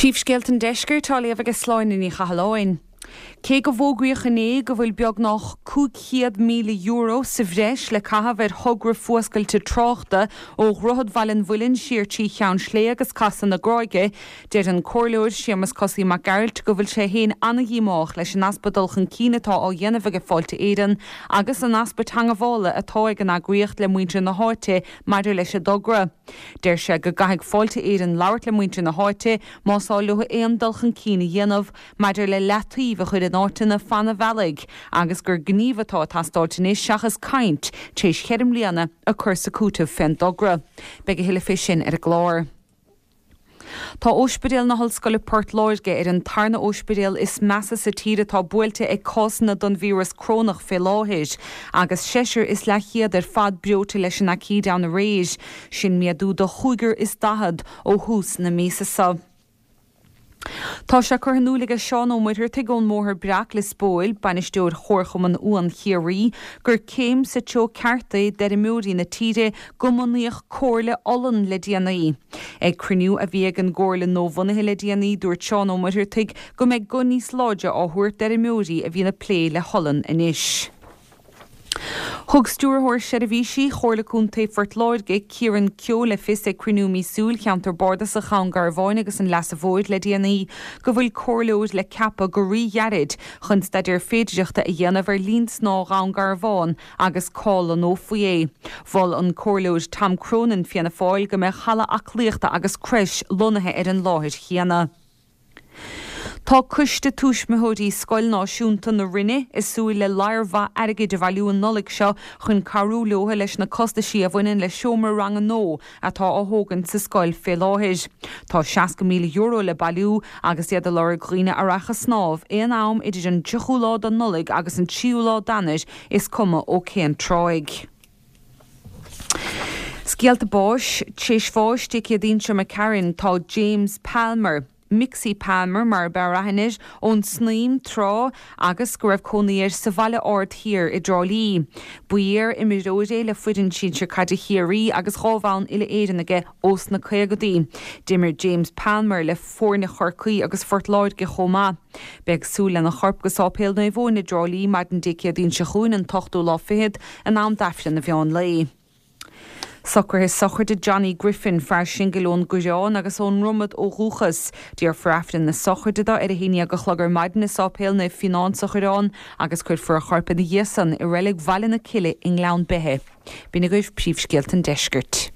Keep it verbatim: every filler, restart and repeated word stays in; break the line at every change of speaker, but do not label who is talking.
Príomhscéalta deisceir tá léamh agus sláin in chahalláin. Cé go bhógaíoch inné go bhfuil beag nach cúig míle euro sa bhreis le caithfear thugra fuascailte tráchta ó Ruthad Bhailinn Bhuilinn siartí cheann slé agus casan na gráige, déir an cóirleoir Seamus Cosí Mac Garrett go bhfuil sé héin anna dhíimeach leis an aspadulchan cínatá á dhéanamh go fáilte éireann agus an aspat hangabhála atá ag an agriíocht le muintre na háite maidir leis a dogra. Déir sé go gaithfeadh fáilte éireann labhart le muintre na háite másáil lutha éon dulchan cína dhéanamh maidir le leataí a chuid an átainna fanna bhealaigh agus gur gníomhatá tastáiltaní seachas caint tééis cheirm líana a chur sa cúta féin dogra. Beidh go hiile sin ar a glár. Tá óspidéal na hallscoile Port Láirge ar an tarna óspidéal is measa sa tíre tá buailte ag cásanna don vírus crónach fé láthir agus séisiir is le chiad ar fad breota leis an aicí an réis sin miadú do chuigur is dahad ó hús na mísa sa. Tá se chu hanúlaige seán ó muir tigón móthir breach le spóil banisteúir chórcham an uan chiarí gur céim sa teo carta de móí na tíre gomaníoch cóirle ollan le déanaí. Ag cruniú a bhí an ggóirle nómhanathe le déanaí dúir seán ó muir tig go méid go níos láide á thuairt de móí a bhí na plé le hollan inis. Thug stúrthóir Seirbhísí chorlaún taobhfort Láirge Ciaran Ceol le fis ag cruinniú mísúil cheantar borda sa chaán Garbháin agus an leas a bhóid le déanaí go bhfuil cóirleoid le cappa go ríhearid chun staidir féidireachta a dhéanamh ar líon sná rán Garbháin agus cáil an ó faoi é. Bhil an cóirleoid Tam Cronin fianna fáil go mbeidh chala aclaíochta agus creis lonathe ar an láthir chéana. Tá cuiste túismitheoirí scoil náisiúnta na rinne is súil le lairmha aige de bhailiú an nollaigh seo chun carú leotha leis na costaisí a bhainin le seomar rang an nó atá á thógann sa scoil fé láthir. Tá seasca míle euro le bailiú agus iad a leirghine aracha snámh éon am idir an deúlá an nollaigh agus an tíúlá danis is cuma ó céan tráig. Scialta báis, téis fáis tíci a dínse me Cairn tá James Palmer. Mixie Palmer mar barahanis ón sníim trá agus go raibh conaíir sa bhaile ort hir i drálí. Buíir i miróide le fuidan sin se cad hirí agus chábhain ile éidirnaige os na chuagadí. Dimir James Palmer le fórna chorcaí agus Fort Láirge chomá. Beag súla na chorp go sápéal na bhóin i drálí mar an dici a dín se chuin an tochtú lá fihead an am daflan na bheán lei. Soccer his sochar de Johnny Griffin fear singilón goán agus ón rumad ó rúchas díar frafrin na sochar de ar a híine go chlogar maidin na sápéal na finán sochirán agus chuir for a chorpa na dhéasan i rélig bhaile na cile in lán bethe. Bína goibh príomhscéalta deiscirt.